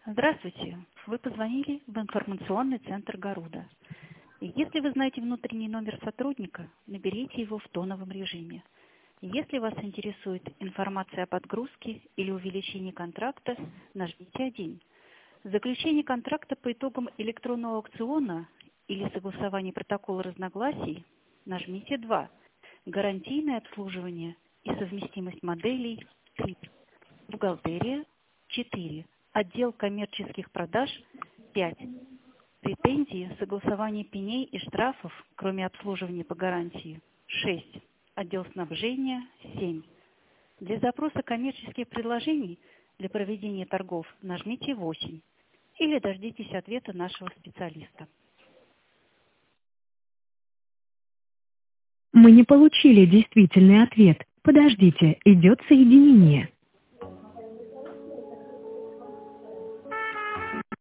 Здравствуйте. Вы позвонили в информационный центр Гаруда. Если вы знаете внутренний номер сотрудника, наберите его в тоновом режиме. Если вас интересует информация о подгрузке или увеличении контракта, нажмите 1. Заключение контракта по итогам электронного аукциона или согласование протокола разногласий, нажмите 2. Гарантийное обслуживание и совместимость моделей 3. Бухгалтерия 4. Отдел коммерческих продаж 5. Претензии, согласование пеней и штрафов, кроме обслуживания по гарантии 6. Отдел снабжения 7. Для запроса коммерческих предложений для проведения торгов нажмите 8 или дождитесь ответа нашего специалиста. Мы не получили действительный ответ. Подождите, идет соединение.